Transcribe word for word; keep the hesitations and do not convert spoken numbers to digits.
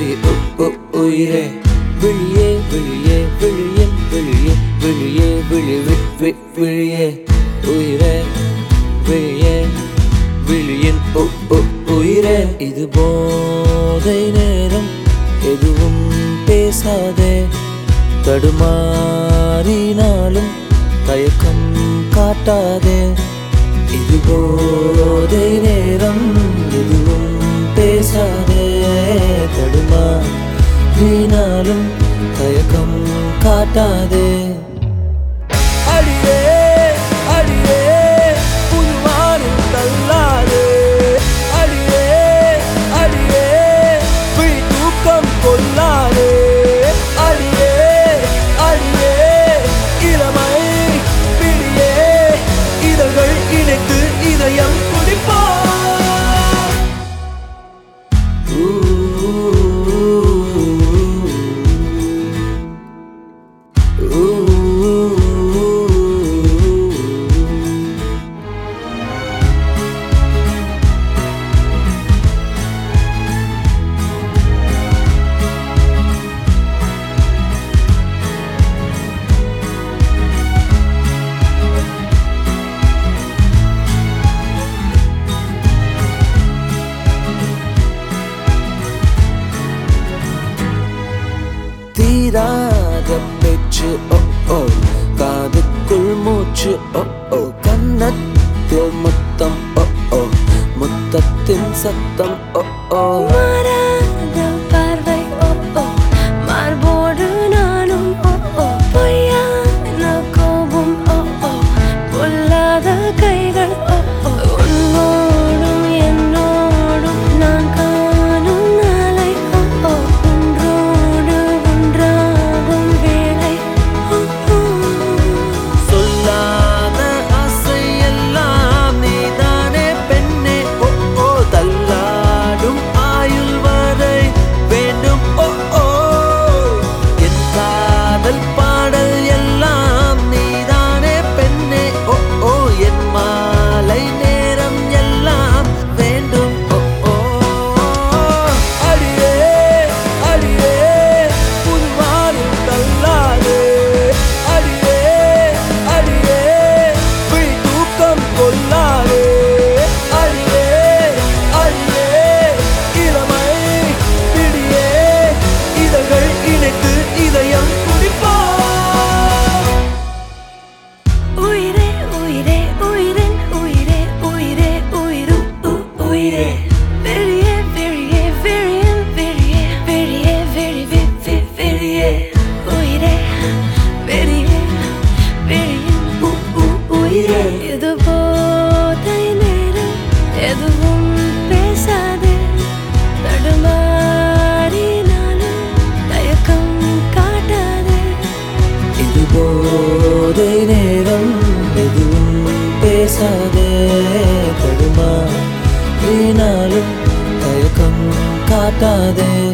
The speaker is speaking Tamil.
உயிரே விழியே விழியே விழியின் விழியே விழியே விழி விழியே உயிரே விழியே விழியின் உயிரே. இது போதை நேரம் எதுவும் பேசாதே, தடுமாறினாலும் தயக்கம் காட்டாதே. இது போதை நேரம் எதுவும் பேசாதே, தடுமாறினாலும் தயக்கம் காட்டாதே. அடியே அடியே புதுவானில் தள்ளாதே, அடியே அடியே விழி தூக்கம் கொள்ளாதே. அடியே அடியே இளமை பிடியே இதழ்கள் இணைத்து இதயம் குடிப்பா. தீராத பேச்சு ஓ ஓ, காதுக்குள் மூச்சு ஓ ஓ, கன்னத்தில் முத்தம் ஓ ஓ, முத்தத்தின் சத்தம் ஓ ஓ. மாறாத பார்வை ஓ ஓ, மார்போடு நானும் ஓ ஓ, பொய்யான கோபம் ஓ ஓ, பொல்லாத கைகள் ஓ ஓ. உன்னோடும் என்னோடும் நான் காணும் நாளை ஓ ஓ, ஒன்றோடு ஒன்றாகும் வேளை ஓ ஓ. சொல்லாத ஆசை எல்லாம் நீதானே பெண்ணே ஓ ஓ, தள்ளாடும் ஆயுள் வரை வேண்டும் ஓ ஓ. என் காதல் பாடல் எல்லாம் நீதானே பெண்ணே ஓ ஓ, என் மாலை நேரம் எல்லாம் வேண்டும் ஓ ஓ. அடியே அடியே புதுவானில் தள்ளாதே, அடியே அடியே விழி தூக்கம் கொள்ளாதே. அடியே அடியே இளமை பிடியே இதழ்கள் இணைத்து இதயம் குடிப்பா. உயிரே உயிரே உயிரின் உயிரே உயிரே உயிரு உயிரே. விழியே விழியே விழியின் விழியே விழியே விழி வி வி விழியே உயிரே விழியே விழியின் உயிரே. இது போதை நேரம் எதுவும் பேசாதே, தடுமாறினாலும் தயக்கம் காட்டாதே. இது போதை நேரம் எதுவும் பேசாதே, தடுமாறினாலும் தயக்கம் காட்டாதே.